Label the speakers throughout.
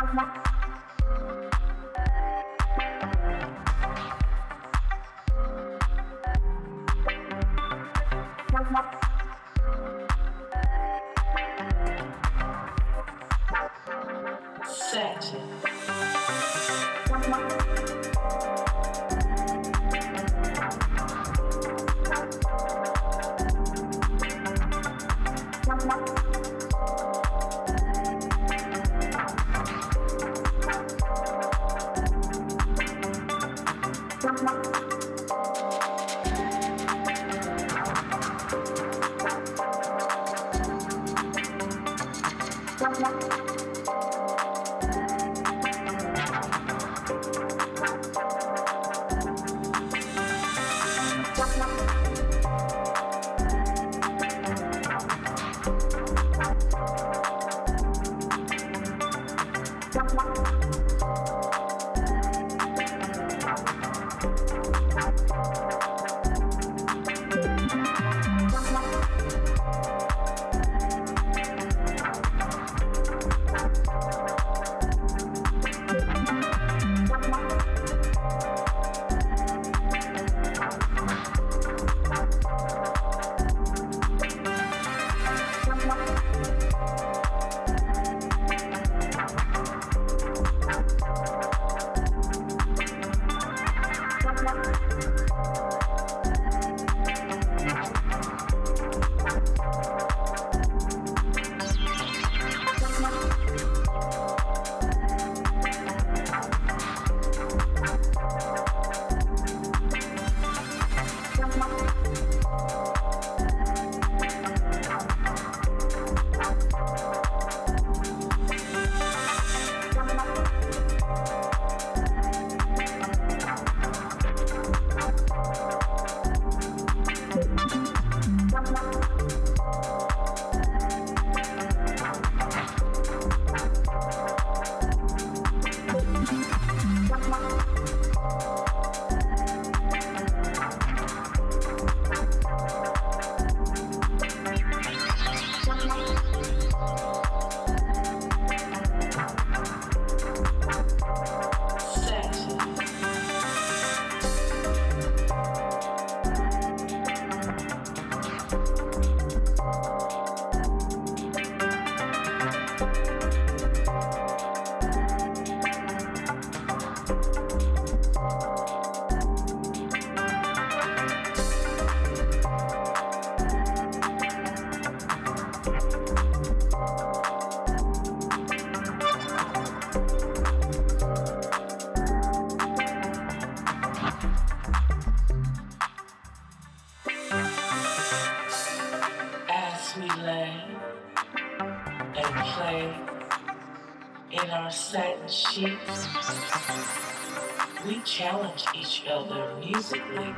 Speaker 1: challenge each other musically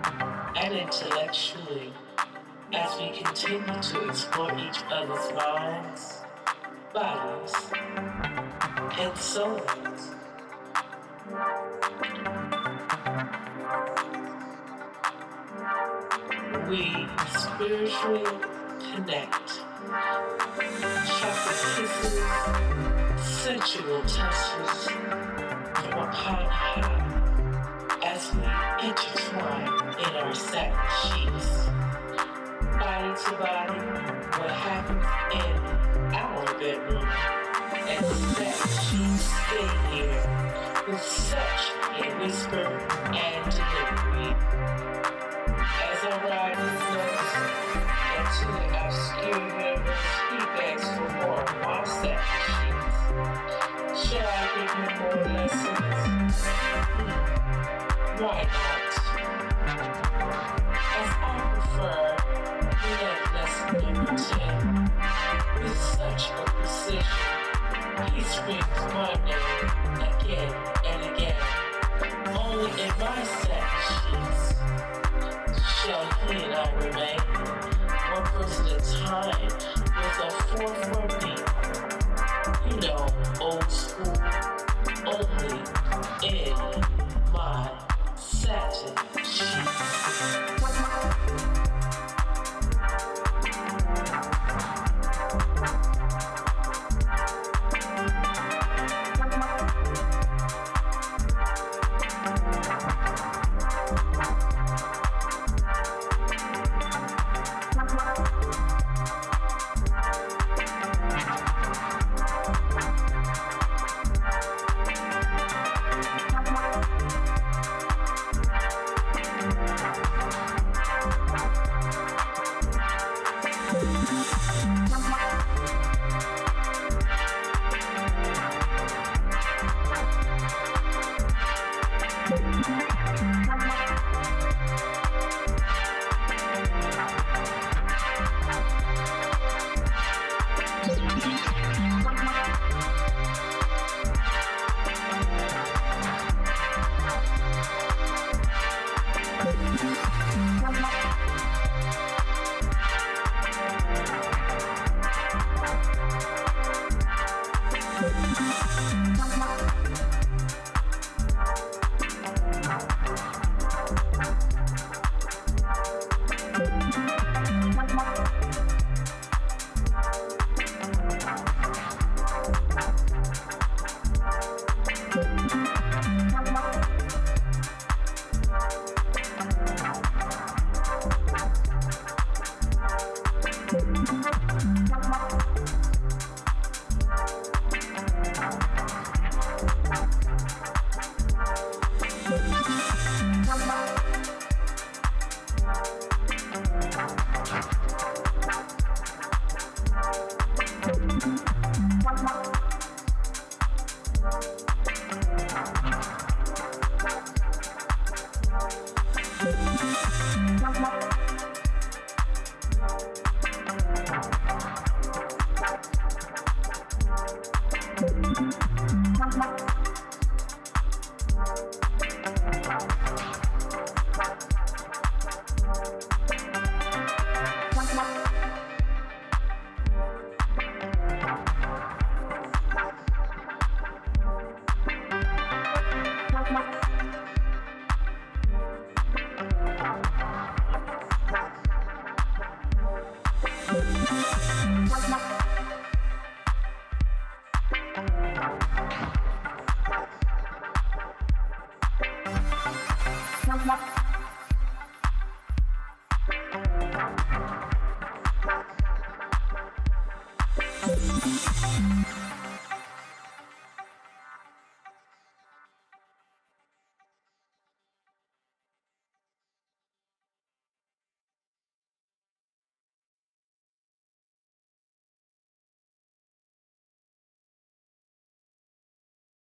Speaker 1: and intellectually as we continue to explore each other's minds, bodies, and souls. We spiritually connect, chocolate kisses, sensual touches from upon high as we intertwine in our satin sheets. Body to body, what happens in our bedroom, and that sheets stay here with such a whisper and delivery. As I ride his notes into the obscure universe, he begs for more of my satin sheets. Shall I give him more lessons? Why not? As I prefer love lesson number 10, with such a precision, he screams my name again and again, only in my satin sheets.